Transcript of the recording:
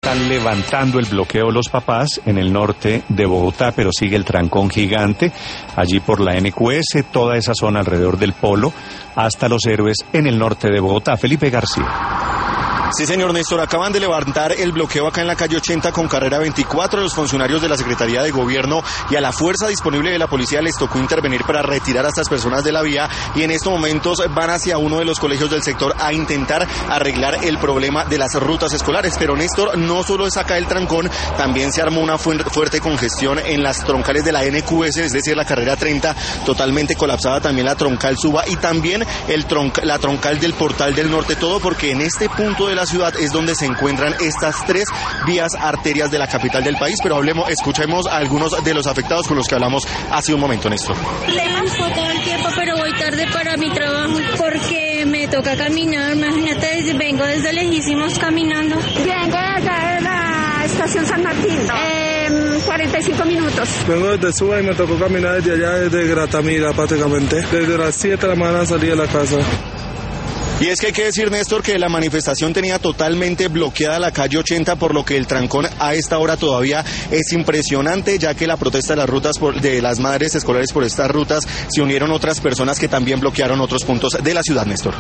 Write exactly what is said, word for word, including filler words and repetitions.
están levantando el bloqueo los papás en el norte de Bogotá, pero sigue el trancón gigante allí por la N Q S, toda esa zona alrededor del Polo, hasta Los Héroes en el norte de Bogotá. Felipe García. Sí, señor Néstor, acaban de levantar el bloqueo acá en la calle ochenta con carrera veinticuatro. Los funcionarios de la Secretaría de Gobierno y a la fuerza disponible de la policía les tocó intervenir para retirar a estas personas de la vía, y en estos momentos van hacia uno de los colegios del sector a intentar arreglar el problema de las rutas escolares. Pero Néstor, no solo es acá el trancón, también se armó una fu- fuerte congestión en las troncales de la N Q S, es decir, la carrera treinta totalmente colapsada, también la troncal Suba y también el tronc- la troncal del Portal del Norte, todo porque en este punto de la ciudad es donde se encuentran estas tres vías arterias de la capital del país. Pero hablemos, escuchemos a algunos de los afectados con los que hablamos hace un momento, Néstor. Tengo todo el tiempo, pero voy tarde para mi trabajo porque me toca caminar. Imagínate, vengo desde lejísimos caminando. Vengo de acá de la estación San Martín, eh, cuarenta y cinco minutos. Vengo desde Suba y me tocó caminar desde allá, desde Gratamira prácticamente. Desde las siete de la mañana salí de la casa. Y es que hay que decir, Néstor, que la manifestación tenía totalmente bloqueada la calle ochenta, por lo que el trancón a esta hora todavía es impresionante, ya que la protesta de las rutas por, de las madres escolares por estas rutas se unieron otras personas que también bloquearon otros puntos de la ciudad, Néstor.